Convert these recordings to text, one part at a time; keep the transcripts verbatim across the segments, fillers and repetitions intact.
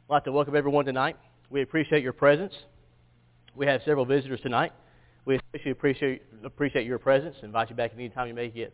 I'd like to welcome everyone tonight. We appreciate your presence. We have several visitors tonight. We especially appreciate appreciate your presence. Invite you back anytime you may get.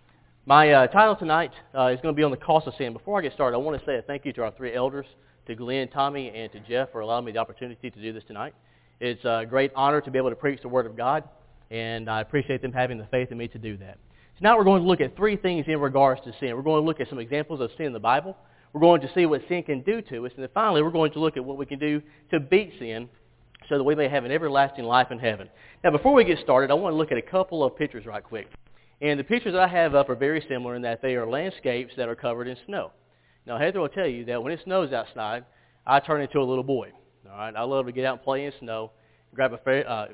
My uh, title tonight uh, is going to be on the cost of sin. Before I get started, I want to say a thank you to our three elders, to Glenn, Tommy, and to Jeff for allowing me the opportunity to do this tonight. It's a great honor to be able to preach the Word of God, and I appreciate them having the faith in me to do that. So now we're going to look at three things in regards to sin. We're going to look at some examples of sin in the Bible. We're going to see what sin can do to us. And then finally, we're going to look at what we can do to beat sin so that we may have an everlasting life in heaven. Now, before we get started, I want to look at a couple of pictures right quick. And the pictures that I have up are very similar in that they are landscapes that are covered in snow. Now, Heather will tell you that when it snows outside, I turn into a little boy. All right, I love to get out and play in snow, grab a, uh,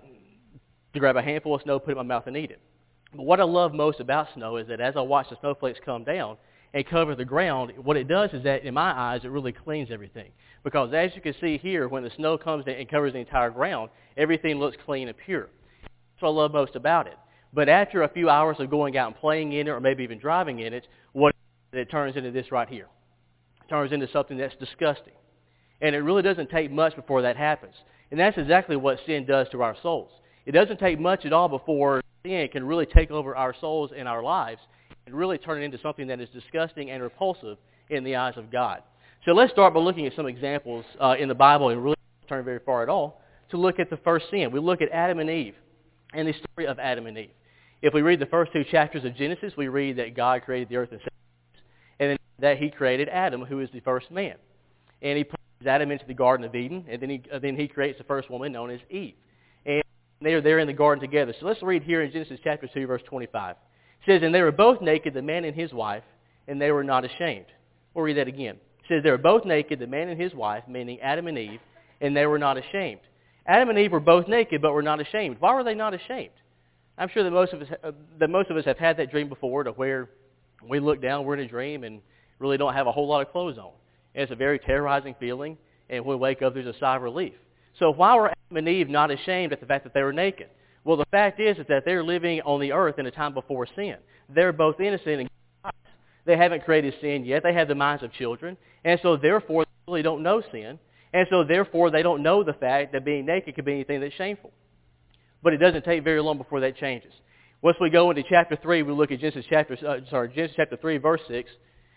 to grab a handful of snow, put it in my mouth, and eat it. But what I love most about snow is that as I watch the snowflakes come down and cover the ground, what it does is that, in my eyes, it really cleans everything. Because as you can see here, when the snow comes in and covers the entire ground, everything looks clean and pure. That's what I love most about it. But after a few hours of going out and playing in it, or maybe even driving in it, what it turns into this right here. It turns into something that's disgusting. And it really doesn't take much before that happens. And that's exactly what sin does to our souls. It doesn't take much at all before sin can really take over our souls and our lives and really turn it into something that is disgusting and repulsive in the eyes of God. So let's start by looking at some examples uh, in the Bible, and really not turn very far at all, to look at the first sin. We look at Adam and Eve and the story of Adam and Eve. If we read the first two chapters of Genesis, we read that God created the earth in six days, and then that he created Adam, who is the first man. And he puts Adam into the Garden of Eden, and then he, uh, then he creates the first woman known as Eve. And they are there in the garden together. So let's read here in Genesis chapter two, verse twenty-five. It says, "And they were both naked, the man and his wife, and they were not ashamed." We'll read that again. It says, "They were both naked, the man and his wife," meaning Adam and Eve, "and they were not ashamed." Adam and Eve were both naked, but were not ashamed. Why were they not ashamed? I'm sure that most of us uh, that most of us have had that dream before, to where we look down, we're in a dream, and really don't have a whole lot of clothes on. And it's a very terrorizing feeling, and when we wake up, there's a sigh of relief. So why were Adam and Eve not ashamed at the fact that they were naked? Well, the fact is, is that they're living on the earth in a time before sin. They're both innocent in God's eyes. They haven't created sin yet. They have the minds of children, and so therefore they really don't know sin, and so therefore they don't know the fact that being naked could be anything that's shameful. But it doesn't take very long before that changes. Once we go into chapter three, we look at Genesis chapter uh, sorry Genesis chapter three, verse six,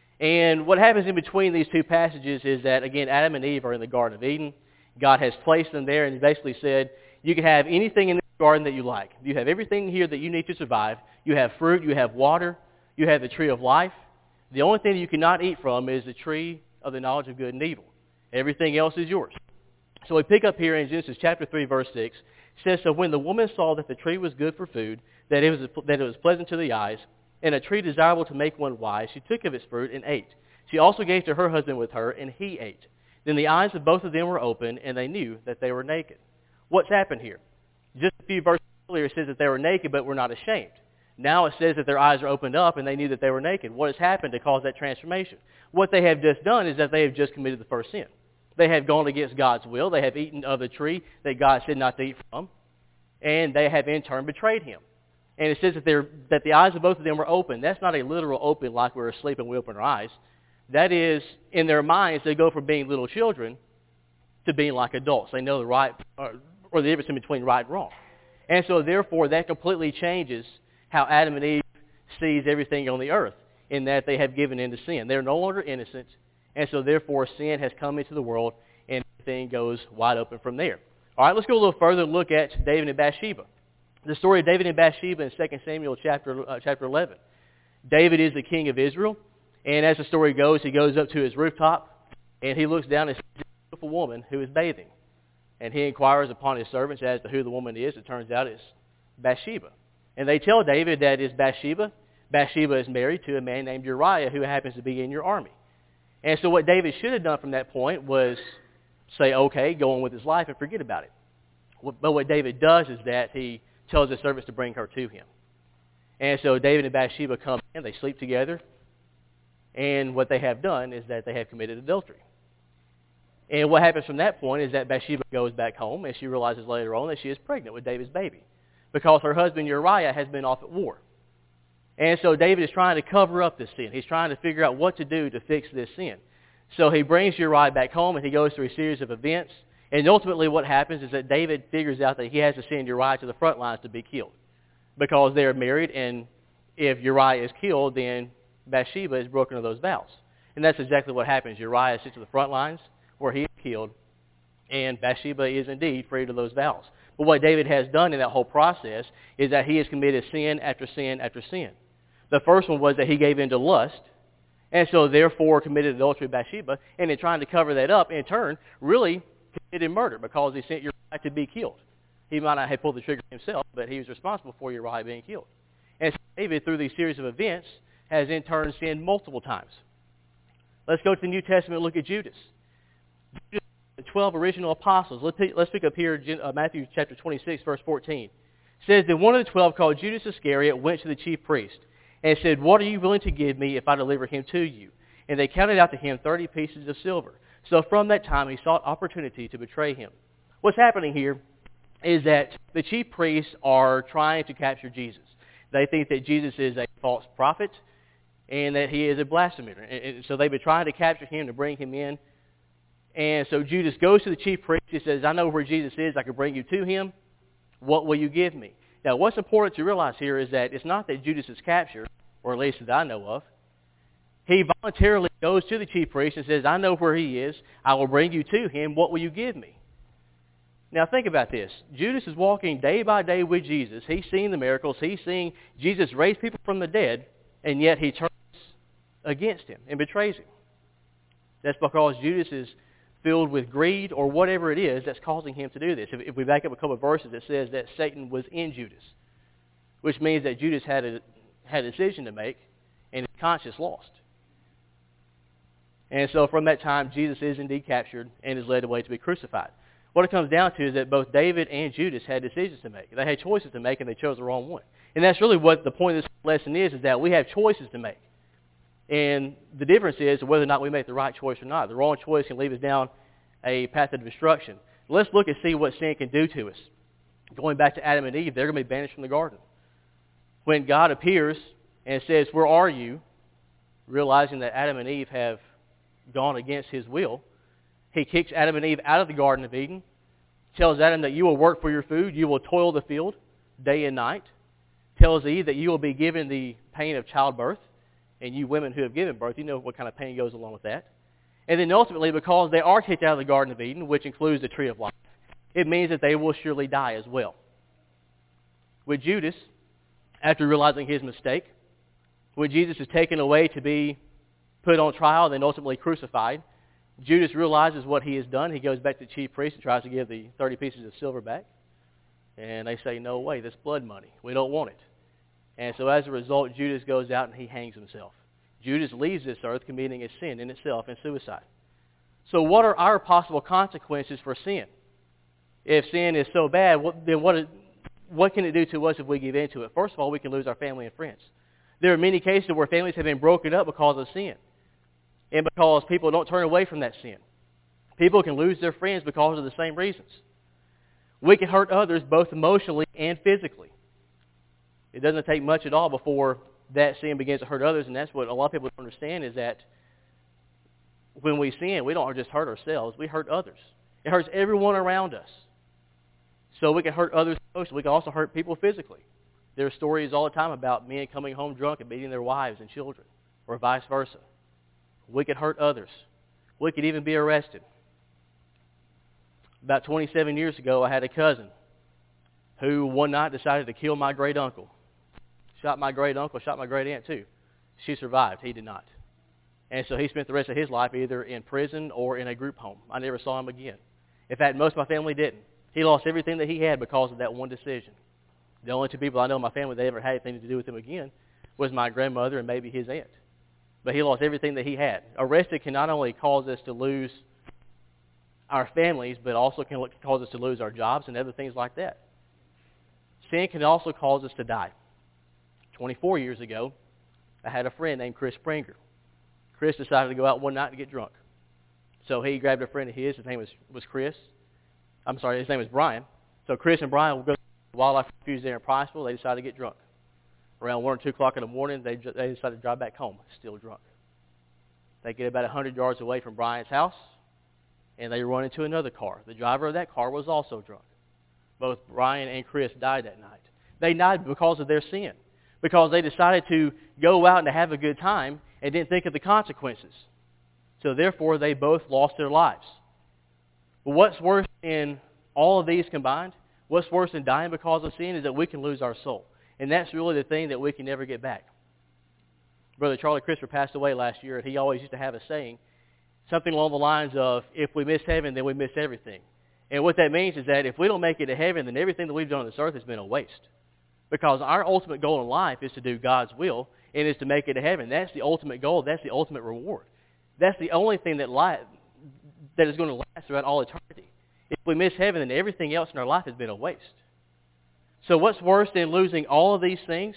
and what happens in between these two passages is that, again, Adam and Eve are in the Garden of Eden. God has placed them there and basically said, you can have anything in this garden that you like. You have everything here that you need to survive. You have fruit, you have water, you have the tree of life. The only thing that you cannot eat from is the tree of the knowledge of good and evil. Everything else is yours. So we pick up here in Genesis chapter three, verse six. It says, "So when the woman saw that the tree was good for food, that it was that it was pleasant to the eyes, and a tree desirable to make one wise, she took of its fruit and ate. She also gave to her husband with her, and he ate. Then the eyes of both of them were opened, and they knew that they were naked." What's happened here? Just a few verses earlier it says that they were naked but were not ashamed. Now it says that their eyes are opened up and they knew that they were naked. What has happened to cause that transformation? What they have just done is that they have just committed the first sin. They have gone against God's will. They have eaten of the tree that God said not to eat from, and they have in turn betrayed him. And it says that, they're, that the eyes of both of them were open. That's not a literal open like we're asleep and we open our eyes. That is, in their minds, they go from being little children to being like adults. They know the right, or, or the difference in between right and wrong. And so therefore, that completely changes how Adam and Eve sees everything on the earth, in that they have given in to sin. They're no longer innocent, and so therefore sin has come into the world, and everything goes wide open from there. All right, let's go a little further and look at David and Bathsheba. The story of David and Bathsheba in Second Samuel chapter uh, chapter eleven. David is the king of Israel, and as the story goes, he goes up to his rooftop, and he looks down and sees a beautiful woman who is bathing. And he inquires upon his servants as to who the woman is. It turns out it's Bathsheba. And they tell David that it's Bathsheba. Bathsheba is married to a man named Uriah who happens to be in your army. And so what David should have done from that point was say, okay, go on with his life and forget about it. But what David does is that he tells his servants to bring her to him. And so David and Bathsheba come in, they sleep together, and what they have done is that they have committed adultery. And what happens from that point is that Bathsheba goes back home, and she realizes later on that she is pregnant with David's baby, because her husband Uriah has been off at war. And so David is trying to cover up this sin. He's trying to figure out what to do to fix this sin. So he brings Uriah back home, and he goes through a series of events. And ultimately what happens is that David figures out that he has to send Uriah to the front lines to be killed, because they're married, and if Uriah is killed, then Bathsheba is broken of those vows. And that's exactly what happens. Uriah is sent to the front lines where he is killed, and Bathsheba is indeed freed of those vows. But what David has done in that whole process is that he has committed sin after sin after sin. The first one was that he gave in to lust, and so therefore committed adultery with Bathsheba, and in trying to cover that up, in turn, really committed murder because he sent Uriah to be killed. He might not have pulled the trigger himself, but he was responsible for Uriah being killed. And so David, through these series of events, has in turn sinned multiple times. Let's go to the New Testament and look at Judas. Judas, the twelve original apostles. Let's pick, let's pick up here uh, Matthew chapter twenty-six, verse fourteen. It says that one of the twelve, called Judas Iscariot, went to the chief priest and said, "What are you willing to give me if I deliver him to you?" And they counted out to him thirty pieces of silver. So from that time he sought opportunity to betray him. What's happening here is that the chief priests are trying to capture Jesus. They think that Jesus is a false prophet and that he is a blasphemer. And so they've been trying to capture him to bring him in. And so Judas goes to the chief priest. He says, "I know where Jesus is. I can bring you to him. What will you give me?" Now, what's important to realize here is that it's not that Judas is captured, or at least that I know of. He voluntarily goes to the chief priest and says, "I know where he is. I will bring you to him. What will you give me?" Now think about this. Judas is walking day by day with Jesus. He's seeing the miracles. He's seeing Jesus raise people from the dead, and yet he turns against him and betrays him. That's because Judas is filled with greed or whatever it is that's causing him to do this. If, if we back up a couple of verses, it says that Satan was in Judas, which means that Judas had a, had a decision to make, and his conscience lost. And so from that time, Jesus is indeed captured and is led away to be crucified. What it comes down to is that both David and Judas had decisions to make. They had choices to make, and they chose the wrong one. And that's really what the point of this lesson is, is that we have choices to make. And the difference is whether or not we make the right choice or not. The wrong choice can lead us down a path of destruction. Let's look and see what sin can do to us. Going back to Adam and Eve, they're going to be banished from the garden. When God appears and says, "Where are you?" realizing that Adam and Eve have gone against his will, he kicks Adam and Eve out of the Garden of Eden, tells Adam that you will work for your food, you will toil the field day and night, tells Eve that you will be given the pain of childbirth, and you women who have given birth, you know what kind of pain goes along with that. And then ultimately, because they are kicked out of the Garden of Eden, which includes the tree of life, it means that they will surely die as well. With Judas, after realizing his mistake, when Jesus is taken away to be put on trial and then ultimately crucified, Judas realizes what he has done. He goes back to the chief priest and tries to give the thirty pieces of silver back. And they say, "No way, that's blood money. We don't want it." And so as a result, Judas goes out and he hangs himself. Judas leaves this earth committing a sin in itself and suicide. So what are our possible consequences for sin? If sin is so bad, what, then what, what can it do to us if we give in to it? First of all, we can lose our family and friends. There are many cases where families have been broken up because of sin, and because people don't turn away from that sin. People can lose their friends because of the same reasons. We can hurt others both emotionally and physically. It doesn't take much at all before that sin begins to hurt others, and that's what a lot of people don't understand, is that when we sin, we don't just hurt ourselves, we hurt others. It hurts everyone around us. So we can hurt others emotionally. We can also hurt people physically. There are stories all the time about men coming home drunk and beating their wives and children, or vice versa. We could hurt others. We could even be arrested. About twenty-seven years ago, I had a cousin who one night decided to kill my great uncle. Shot my great uncle, shot my great aunt too. She survived. He did not. And so he spent the rest of his life either in prison or in a group home. I never saw him again. In fact, most of my family didn't. He lost everything that he had because of that one decision. The only two people I know in my family that ever had anything to do with him again was my grandmother and maybe his aunt. But he lost everything that he had. Arrested can not only cause us to lose our families, but also can cause us to lose our jobs and other things like that. Sin can also cause us to die. twenty-four years ago, I had a friend named Chris Springer. Chris decided to go out one night to get drunk. So he grabbed a friend of his. His name was, was Chris. I'm sorry, his name was Brian. So Chris and Brian will go to the Wildlife Refuge there in Priceville. They decided to get drunk. Around one or two o'clock in the morning, they, they decided to drive back home, still drunk. They get about one hundred yards away from Brian's house, and they run into another car. The driver of that car was also drunk. Both Brian and Chris died that night. They died because of their sin, because they decided to go out and to have a good time and didn't think of the consequences. So therefore, they both lost their lives. But what's worse in all of these combined, what's worse than dying because of sin is that we can lose our soul. And that's really the thing that we can never get back. Brother Charlie Christopher passed away last year, and he always used to have a saying, something along the lines of, if we miss heaven, then we miss everything. And what that means is that if we don't make it to heaven, then everything that we've done on this earth has been a waste. Because our ultimate goal in life is to do God's will, and is to make it to heaven. That's the ultimate goal. That's the ultimate reward. That's the only thing that li- that is going to last throughout all eternity. If we miss heaven, then everything else in our life has been a waste. So what's worse than losing all of these things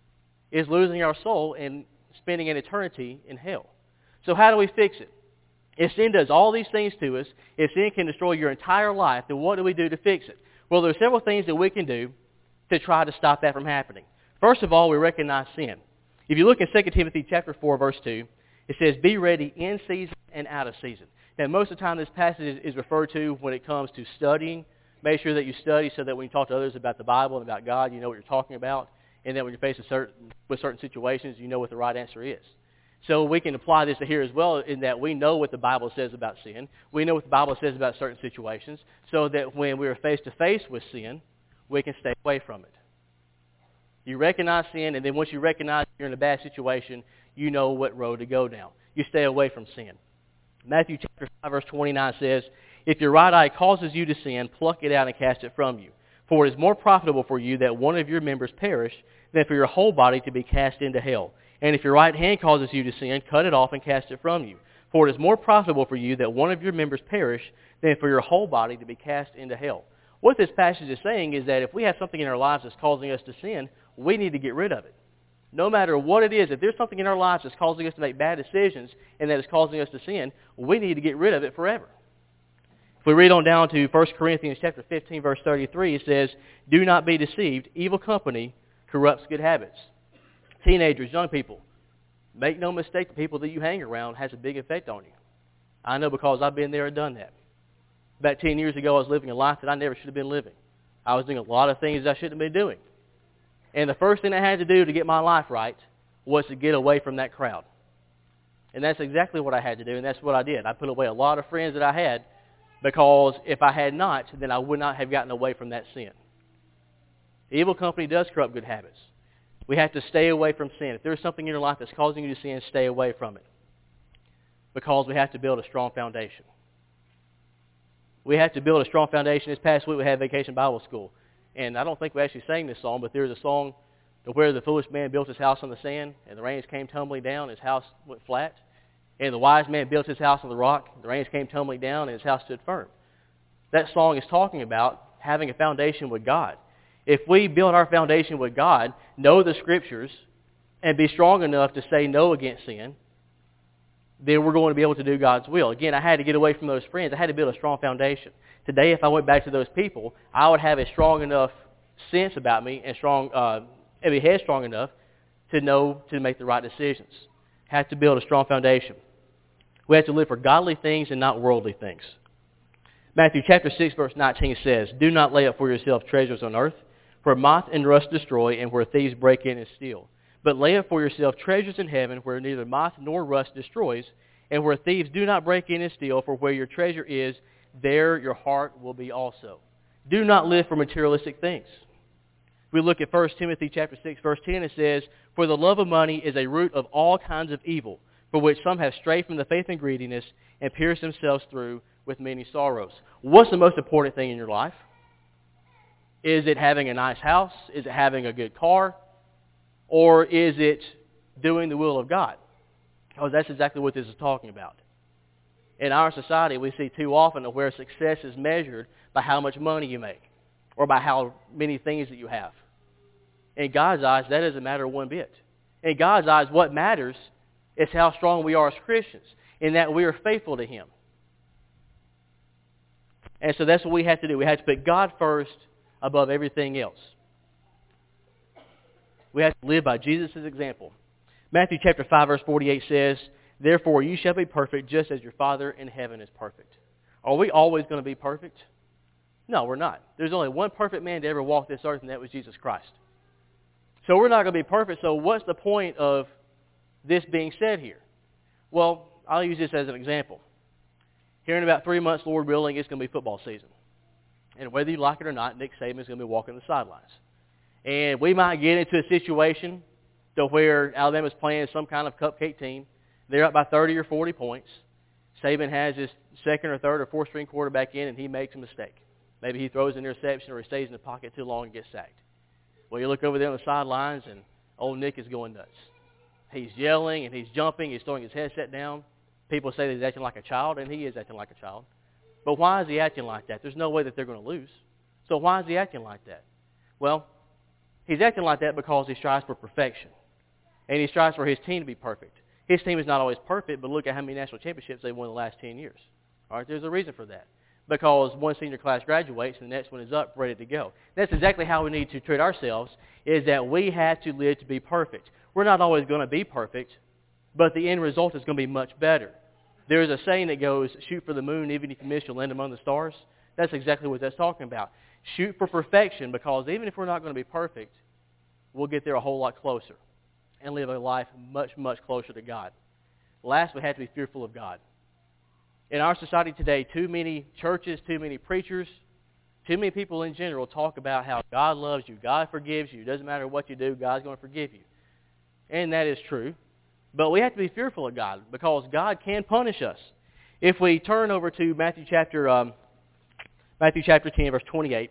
is losing our soul and spending an eternity in hell. So how do we fix it? If sin does all these things to us, if sin can destroy your entire life, then what do we do to fix it? Well, there are several things that we can do to try to stop that from happening. First of all, we recognize sin. If you look in Second Timothy chapter four, verse two, it says, be ready in season and out of season. Now, most of the time this passage is referred to when it comes to studying. Make sure that you study so that when you talk to others about the Bible and about God, you know what you're talking about. And that when you're faced with certain, with certain situations, you know what the right answer is. So we can apply this to here as well in that we know what the Bible says about sin. We know what the Bible says about certain situations so that when we are face to face with sin, we can stay away from it. You recognize sin, and then once you recognize you're in a bad situation, you know what road to go down. You stay away from sin. Matthew chapter five, verse twenty-nine says, if your right eye causes you to sin, pluck it out and cast it from you. For it is more profitable for you that one of your members perish than for your whole body to be cast into hell. And if your right hand causes you to sin, cut it off and cast it from you. For it is more profitable for you that one of your members perish than for your whole body to be cast into hell. What this passage is saying is that if we have something in our lives that's causing us to sin, we need to get rid of it. No matter what it is, if there's something in our lives that's causing us to make bad decisions and that is causing us to sin, we need to get rid of it forever. If we read on down to First Corinthians chapter fifteen, verse thirty-three, it says, do not be deceived. Evil company corrupts good habits. Teenagers, young people, make no mistake, the people that you hang around has a big effect on you. I know because I've been there and done that. About ten years ago, I was living a life that I never should have been living. I was doing a lot of things I shouldn't have been doing. And the first thing I had to do to get my life right was to get away from that crowd. And that's exactly what I had to do, and that's what I did. I put away a lot of friends that I had because if I had not, then I would not have gotten away from that sin. The evil company does corrupt good habits. We have to stay away from sin. If there's something in your life that's causing you to sin, stay away from it. Because we have to build a strong foundation. We have to build a strong foundation. This past week we had Vacation Bible School. And I don't think we actually sang this song, but there's a song where the foolish man built his house on the sand, and the rains came tumbling down, his house went flat. And the wise man built his house on the rock, the rains came tumbling down, and his house stood firm. That song is talking about having a foundation with God. If we build our foundation with God, know the Scriptures, and be strong enough to say no against sin, then we're going to be able to do God's will. Again, I had to get away from those friends. I had to build a strong foundation. Today, if I went back to those people, I would have a strong enough sense about me and strong, uh, and be headstrong enough to know to make the right decisions. Have to build a strong foundation. We have to live for godly things and not worldly things. Matthew chapter six, verse nineteen says, do not lay up for yourself treasures on earth, where moth and rust destroy, and where thieves break in and steal. But lay up for yourself treasures in heaven, where neither moth nor rust destroys, and where thieves do not break in and steal, for where your treasure is, there your heart will be also. Do not live for materialistic things. We look at First Timothy chapter six, verse ten, it says, for the love of money is a root of all kinds of evil, for which some have strayed from the faith and greediness, and pierced themselves through with many sorrows. What's the most important thing in your life? Is it having a nice house? Is it having a good car? Or is it doing the will of God? Because that's exactly what this is talking about. In our society, we see too often where success is measured by how much money you make or by how many things that you have. In God's eyes, that doesn't matter one bit. In God's eyes, what matters is how strong we are as Christians, in that we are faithful to Him. And so that's what we have to do. We have to put God first above everything else. We have to live by Jesus' example. Matthew chapter five, verse forty-eight says, Therefore you shall be perfect just as your Father in heaven is perfect. Are we always going to be perfect? No, we're not. There's only one perfect man to ever walk this earth, and that was Jesus Christ. So we're not going to be perfect, so what's the point of this being said here? Well, I'll use this as an example. Here in about three months, Lord willing, it's going to be football season. And whether you like it or not, Nick Saban is going to be walking the sidelines. And we might get into a situation to where Alabama's playing some kind of cupcake team. They're up by thirty or forty points. Saban has his second or third or fourth string quarterback in, and he makes a mistake. Maybe he throws an interception or he stays in the pocket too long and gets sacked. Well, you look over there on the sidelines, and old Nick is going nuts. He's yelling, and he's jumping. He's throwing his headset down. People say that he's acting like a child, and he is acting like a child. But why is he acting like that? There's no way that they're going to lose. So why is he acting like that? Well, he's acting like that because he strives for perfection. And he strives for his team to be perfect. His team is not always perfect, but look at how many national championships they've won in the last ten years. All right, there's a reason for that. Because one senior class graduates and the next one is up, ready to go. That's exactly how we need to treat ourselves, is that we have to live to be perfect. We're not always going to be perfect, but the end result is going to be much better. There is a saying that goes, shoot for the moon, even if you miss, you'll land among the stars. That's exactly what that's talking about. Shoot for perfection, because even if we're not going to be perfect, we'll get there a whole lot closer and live a life much, much closer to God. Last, we have to be fearful of God. In our society today, too many churches, too many preachers, too many people in general talk about how God loves you, God forgives you, doesn't matter what you do, God's going to forgive you. And that is true. But we have to be fearful of God, because God can punish us. If we turn over to Matthew chapter um, Matthew chapter ten, verse twenty-eight,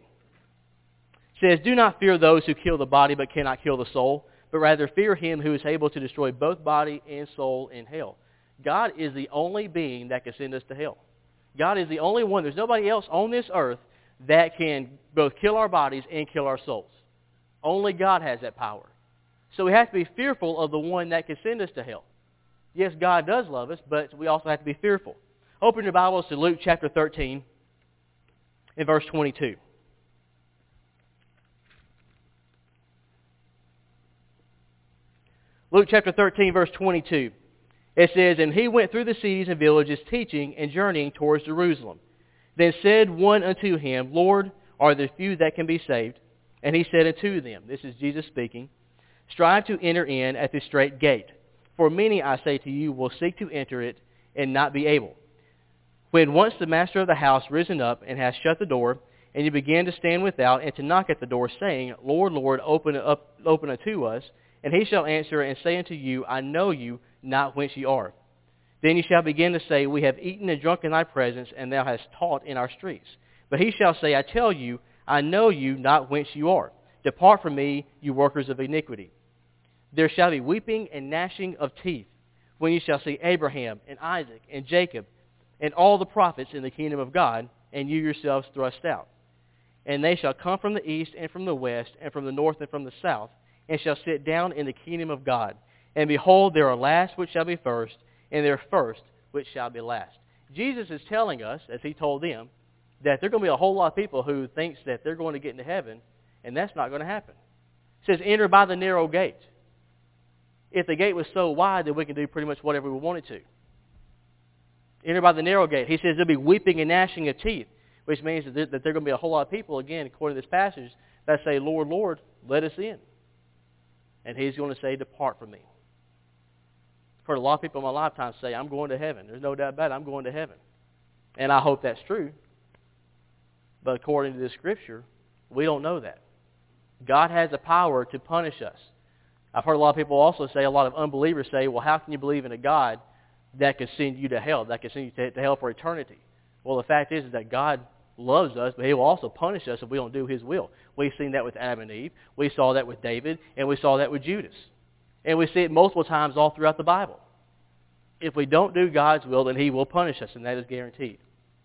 it says, "Do not fear those who kill the body but cannot kill the soul, but rather fear him who is able to destroy both body and soul in hell." God is the only being that can send us to hell. God is the only one. There's nobody else on this earth that can both kill our bodies and kill our souls. Only God has that power. So we have to be fearful of the one that can send us to hell. Yes, God does love us, but we also have to be fearful. Open your Bibles to Luke chapter thirteen and verse twenty-two. Luke chapter thirteen, verse twenty-two. It says, "And he went through the cities and villages, teaching and journeying towards Jerusalem. Then said one unto him, Lord, are there few that can be saved? And he said unto them," this is Jesus speaking, "Strive to enter in at the strait gate. For many, I say to you, will seek to enter it, and not be able. When once the master of the house risen up, and hath shut the door, and you begin to stand without, and to knock at the door, saying, Lord, Lord, open up, open unto us. And he shall answer and say unto you, I know you not whence ye are. Then ye shall begin to say, We have eaten and drunk in thy presence, and thou hast taught in our streets. But he shall say, I tell you, I know you not whence you are. Depart from me, you workers of iniquity. There shall be weeping and gnashing of teeth, when ye shall see Abraham and Isaac and Jacob and all the prophets in the kingdom of God, and you yourselves thrust out. And they shall come from the east and from the west, and from the north and from the south, and shall sit down in the kingdom of God. And behold, there are last which shall be first, and there are first which shall be last." Jesus is telling us, as he told them, that there are going to be a whole lot of people who thinks that they're going to get into heaven, and that's not going to happen. It says, enter by the narrow gate. If the gate was so wide, then we can do pretty much whatever we wanted to. Enter by the narrow gate. He says there'll be weeping and gnashing of teeth, which means that there, that there are going to be a whole lot of people, again, according to this passage, that say, Lord, Lord, let us in. And he's going to say, depart from me. I've heard a lot of people in my lifetime say, I'm going to heaven. There's no doubt about it, I'm going to heaven. And I hope that's true. But according to this scripture, we don't know that. God has the power to punish us. I've heard a lot of people also say, a lot of unbelievers say, well, how can you believe in a God that can send you to hell, that can send you to, to hell for eternity? Well, the fact is, is that God loves us, but he will also punish us if we don't do his will. We've seen that with Adam and Eve. We saw that with David, and we saw that with Judas. And we see it multiple times all throughout the Bible. If we don't do God's will, then he will punish us, and that is guaranteed.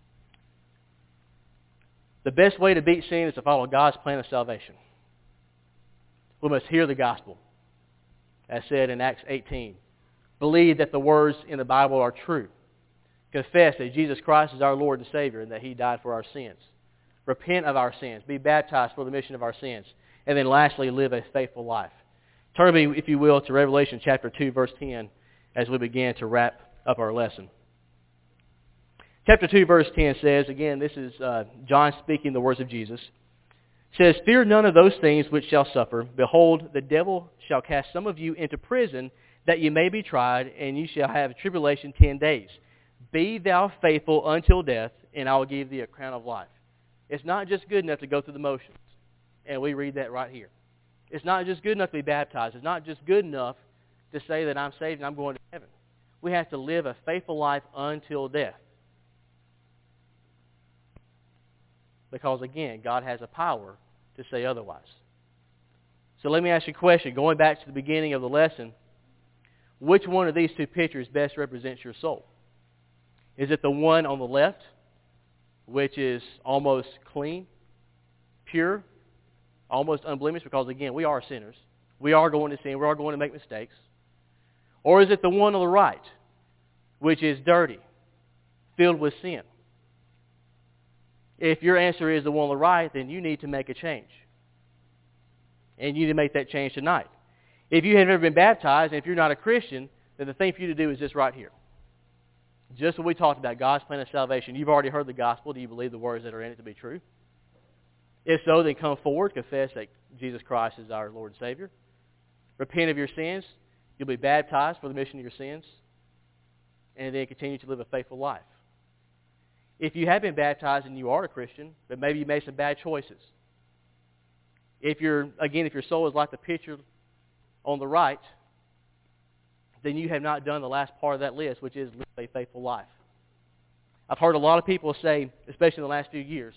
The best way to beat sin is to follow God's plan of salvation. We must hear the gospel, as said in Acts eighteen. Believe that the words in the Bible are true. Confess that Jesus Christ is our Lord and Savior and that he died for our sins. Repent of our sins. Be baptized for the remission of our sins. And then lastly, live a faithful life. Turn me, if you will, to Revelation chapter two, verse ten, as we begin to wrap of our lesson. Chapter two, verse ten says, again, this is uh, John speaking the words of Jesus. It says, "Fear none of those things which shall suffer. Behold, the devil shall cast some of you into prison, that you may be tried, and you shall have tribulation ten days. Be thou faithful until death, and I will give thee a crown of life." It's not just good enough to go through the motions. And we read that right here. It's not just good enough to be baptized. It's not just good enough to say that I'm saved and I'm going to heaven. We have to live a faithful life until death. Because, again, God has a power to say otherwise. So let me ask you a question. Going back to the beginning of the lesson, which one of these two pictures best represents your soul? Is it the one on the left, which is almost clean, pure, almost unblemished? Because, again, we are sinners. We are going to sin. We are going to make mistakes. Or is it the one on the right, which is dirty, filled with sin? If your answer is the one on the right, then you need to make a change. And you need to make that change tonight. If you have never been baptized, and if you're not a Christian, then the thing for you to do is this right here. Just what we talked about, God's plan of salvation. You've already heard the gospel. Do you believe the words that are in it to be true? If so, then come forward, confess that Jesus Christ is our Lord and Savior. Repent of your sins. You'll be baptized for the remission of your sins. And then continue to live a faithful life. If you have been baptized and you are a Christian, but maybe you made some bad choices. If you're, again, if your soul is like the picture on the right, then you have not done the last part of that list, which is live a faithful life. I've heard a lot of people say, especially in the last few years,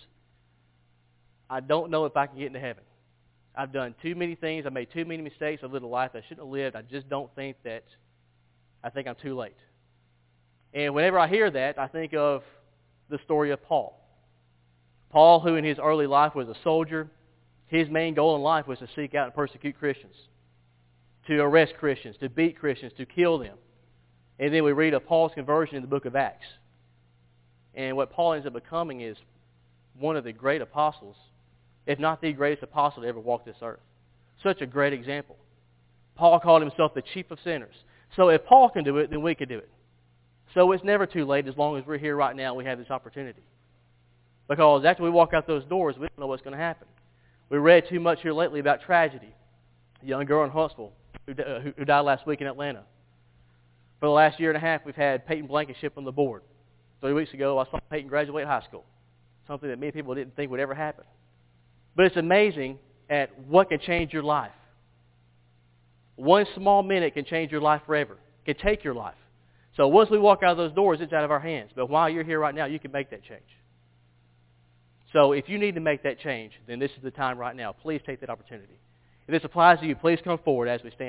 I don't know if I can get into heaven. I've done too many things. I've made too many mistakes. I've lived a life I shouldn't have lived. I just don't think that, I think I'm too late. And whenever I hear that, I think of the story of Paul. Paul, who in his early life was a soldier, his main goal in life was to seek out and persecute Christians, to arrest Christians, to beat Christians, to kill them. And then we read of Paul's conversion in the book of Acts. And what Paul ends up becoming is one of the great apostles, if not the greatest apostle to ever walk this earth. Such a great example. Paul called himself the chief of sinners. So if Paul can do it, then we can do it. So it's never too late as long as we're here right now and we have this opportunity. Because after we walk out those doors, we don't know what's going to happen. We read too much here lately about tragedy. A young girl in Huntsville who, uh, who died last week in Atlanta. For the last year and a half, we've had Peyton Blankenship on the board. Three weeks ago, I saw Peyton graduate high school. Something that many people didn't think would ever happen. But it's amazing at what can change your life. One small minute can change your life forever. It can take your life. So once we walk out of those doors, it's out of our hands. But while you're here right now, you can make that change. So if you need to make that change, then this is the time right now. Please take that opportunity. If this applies to you, please come forward as we stand.